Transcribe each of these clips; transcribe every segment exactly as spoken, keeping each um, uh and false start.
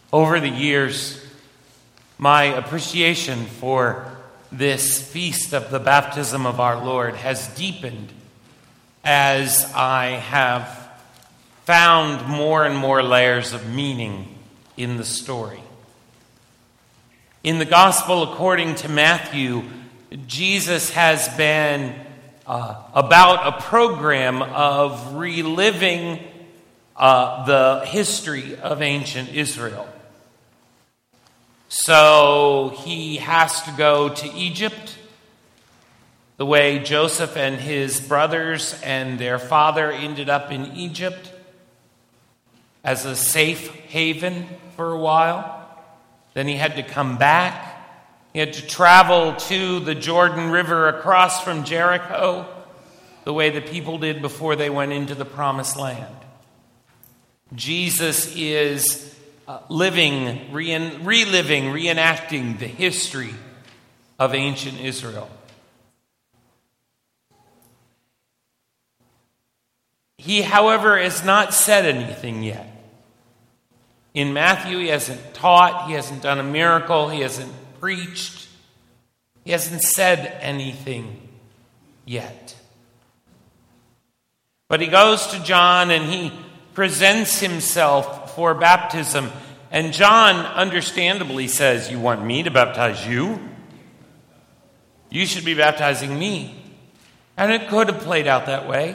Over the years, my appreciation for this feast of the baptism of our Lord has deepened as I have found more and more layers of meaning in the story. In the Gospel according to Matthew, Jesus has been uh, about a program of reliving uh, the history of ancient Israel. So he has to go to Egypt, the way Joseph and his brothers and their father ended up in Egypt as a safe haven for a while. Then he had to come back. He had to travel to the Jordan River across from Jericho, the way the people did before they went into the Promised Land. Jesus is Uh, living, re- reliving, reenacting the history of ancient Israel. He, however, has not said anything yet. In Matthew, he hasn't taught, he hasn't done a miracle, he hasn't preached, he hasn't said anything yet. But he goes to John and he presents himself for baptism. And John understandably says, "You want me to baptize you? You should be baptizing me." And it could have played out that way.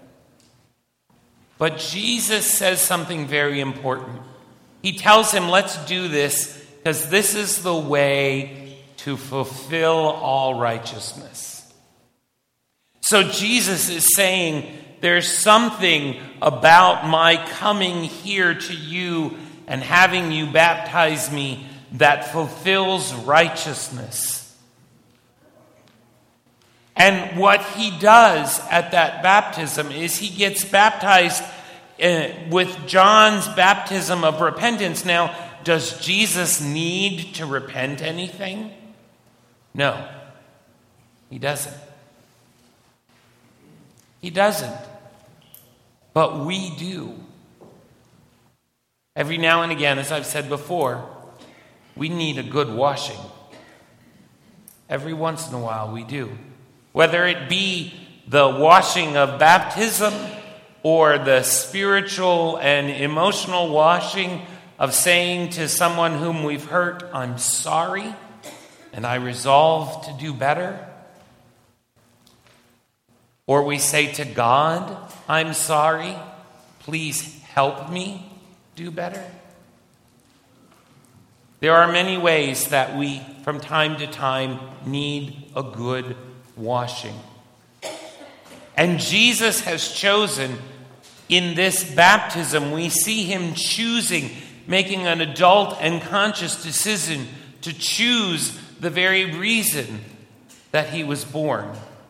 But Jesus says something very important. He tells him, let's do this because this is the way to fulfill all righteousness. So Jesus is saying, there's something about my coming here to you and having you baptize me that fulfills righteousness. And what he does at that baptism is he gets baptized uh, with John's baptism of repentance. Now, does Jesus need to repent anything? No, he doesn't. He doesn't. But we do. Every now and again, as I've said before, we need a good washing. Every once in a while we do. Whether it be the washing of baptism or the spiritual and emotional washing of saying to someone whom we've hurt, I'm sorry, and I resolve to do better. Or we say to God, I'm sorry, please help me do better. There are many ways that we, from time to time, need a good washing. And Jesus has chosen, in this baptism, we see him choosing, making an adult and conscious decision to choose the very reason that he was born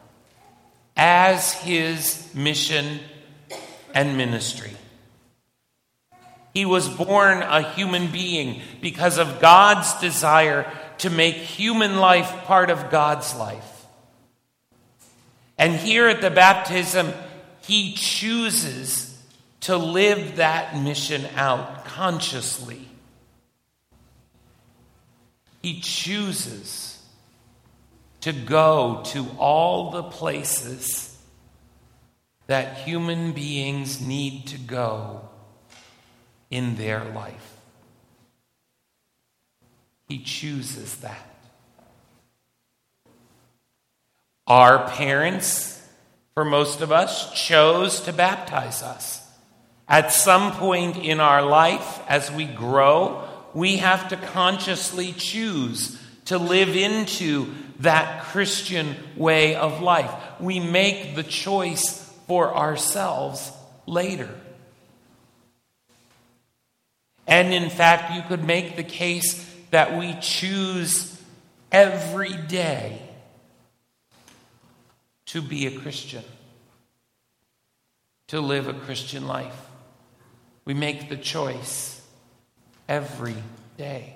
as his mission and ministry. He was born a human being because of God's desire to make human life part of God's life. And here at the baptism, he chooses to live that mission out consciously. He chooses to go to all the places that human beings need to go in their life. He chooses that. Our parents, for most of us, chose to baptize us. At some point in our life, as we grow, we have to consciously choose to live into that Christian way of life. We make the choice for ourselves later. And in fact, you could make the case that we choose every day to be a Christian, to live a Christian life. We make the choice every day.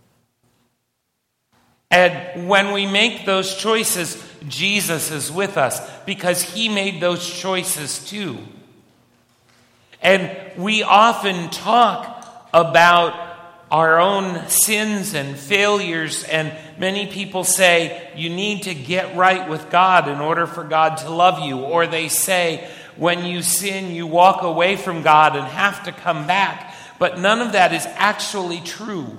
And when we make those choices, Jesus is with us because he made those choices too. And we often talk about our own sins and failures. And many people say you need to get right with God in order for God to love you. Or they say when you sin, you walk away from God and have to come back. But none of that is actually true.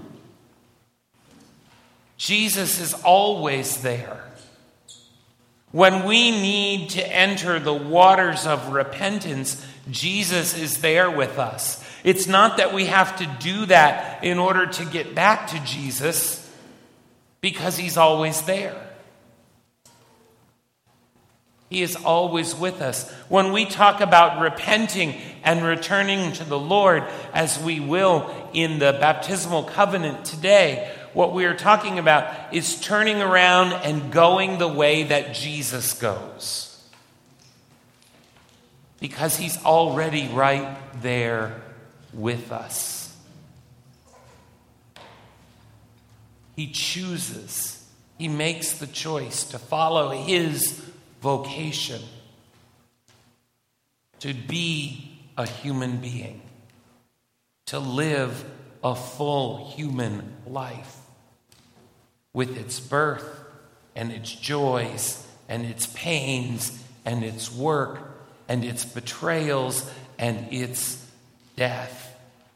Jesus is always there. When we need to enter the waters of repentance, Jesus is there with us. It's not that we have to do that in order to get back to Jesus, because he's always there. He is always with us. When we talk about repenting and returning to the Lord, as we will in the baptismal covenant today, what we are talking about is turning around and going the way that Jesus goes. Because he's already right there with us. He chooses, he makes the choice to follow his vocation, to be a human being, to live a full human life with its birth and its joys and its pains and its work and its betrayals and its death.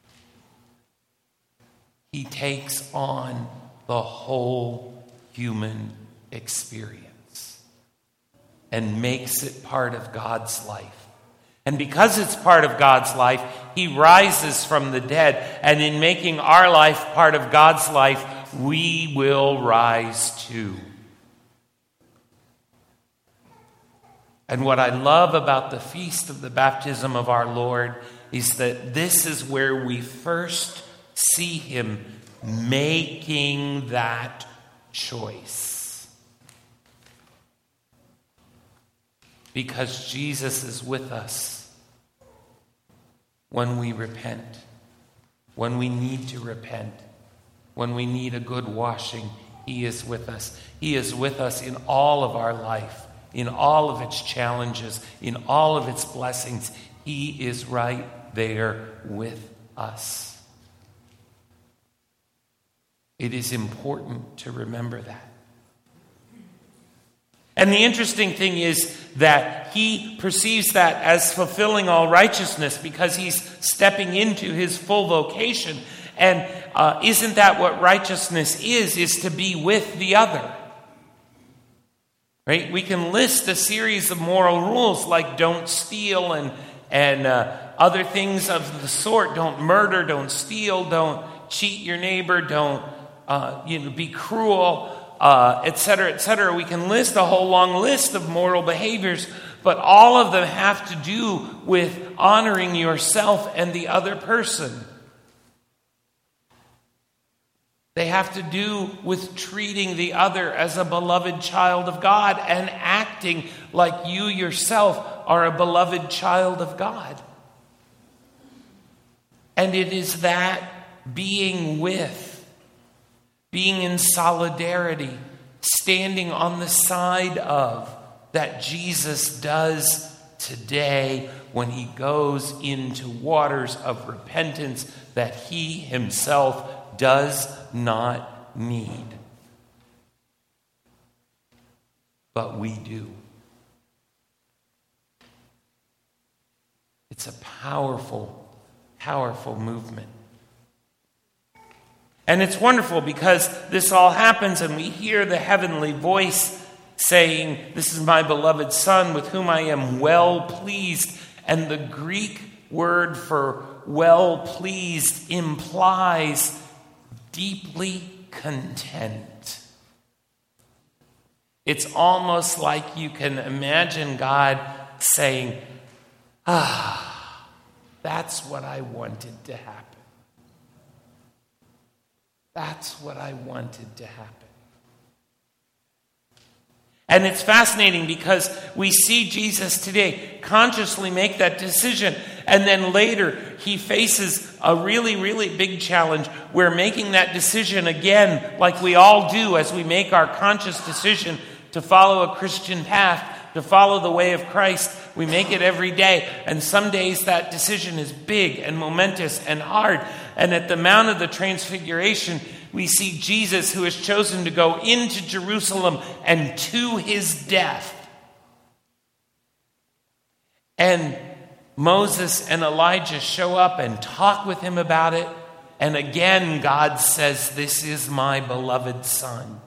He takes on the whole human experience and makes it part of God's life. And because it's part of God's life, he rises from the dead. And in making our life part of God's life, we will rise too. And what I love about the feast of the baptism of our Lord is that this is where we first see him making that choice. Because Jesus is with us when we repent, when we need to repent, when we need a good washing. He is with us. He is with us in all of our life, in all of its challenges, in all of its blessings. He is right there with us. It is important to remember that. And the interesting thing is that he perceives that as fulfilling all righteousness because he's stepping into his full vocation. And uh, isn't that what righteousness is, is to be with the other? Right? We can list a series of moral rules like don't steal and, and uh, other things of the sort. Don't murder, don't steal, don't cheat your neighbor, don't uh, you know, be cruel. Uh, et cetera, et cetera. We can list a whole long list of moral behaviors, but all of them have to do with honoring yourself and the other person. They have to do with treating the other as a beloved child of God and acting like you yourself are a beloved child of God. And it is that being with, being in solidarity, standing on the side of, that Jesus does today when he goes into waters of repentance that he himself does not need. But we do. It's a powerful, powerful movement. And it's wonderful because this all happens and we hear the heavenly voice saying, "This is my beloved Son with whom I am well pleased." And the Greek word for well pleased implies deeply content. It's almost like you can imagine God saying, "Ah, that's what I wanted to happen. That's what I wanted to happen." And it's fascinating because we see Jesus today consciously make that decision. And then later he faces a really, really big challenge where making that decision again, like we all do as we make our conscious decision to follow a Christian path, to follow the way of Christ. We make it every day. And some days that decision is big and momentous and hard. And at the Mount of the Transfiguration, we see Jesus, who has chosen to go into Jerusalem and to his death. And Moses and Elijah show up and talk with him about it. And again, God says, "This is my beloved Son."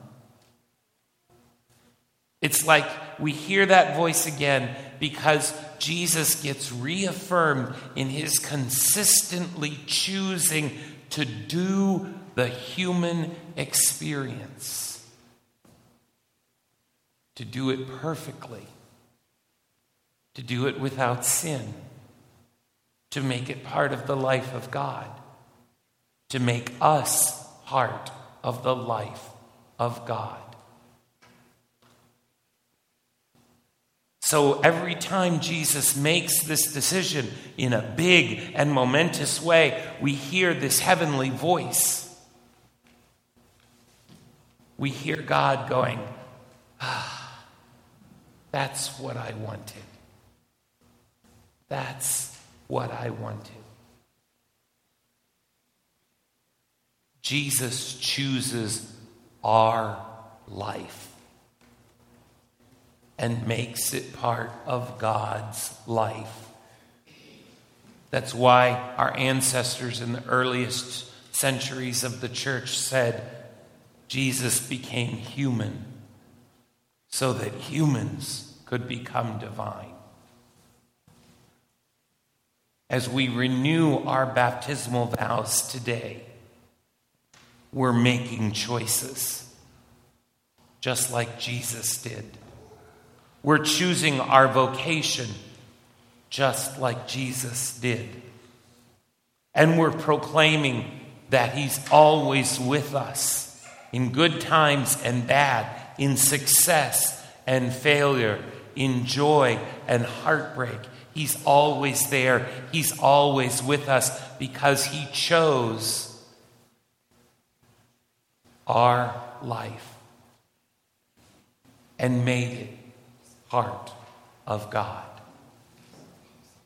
It's like we hear that voice again because Jesus gets reaffirmed in his consistently choosing to do the human experience, to do it perfectly, to do it without sin, to make it part of the life of God, to make us part of the life of God. So every time Jesus makes this decision in a big and momentous way, we hear this heavenly voice. We hear God going, "Ah, that's what I wanted. That's what I wanted." Jesus chooses our life and makes it part of God's life. That's why our ancestors in the earliest centuries of the church said, Jesus became human so that humans could become divine. As we renew our baptismal vows today, we're making choices, just like Jesus did. We're choosing our vocation, just like Jesus did. And we're proclaiming that he's always with us in good times and bad, in success and failure, in joy and heartbreak. He's always there. He's always with us because he chose our life and made it part of God.